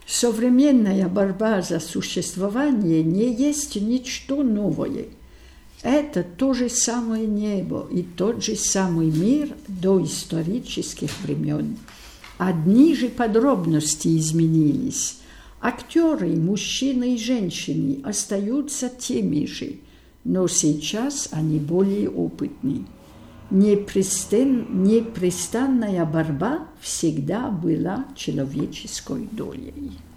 Современная борьба за существование не есть ничто новое. Это то же самое небо и тот же самый мир до исторических времен. Одни же подробности изменились. Актеры, мужчины и женщины, остаются теми же, но сейчас они более опытны. Непрестанная борьба всегда была человеческой долей.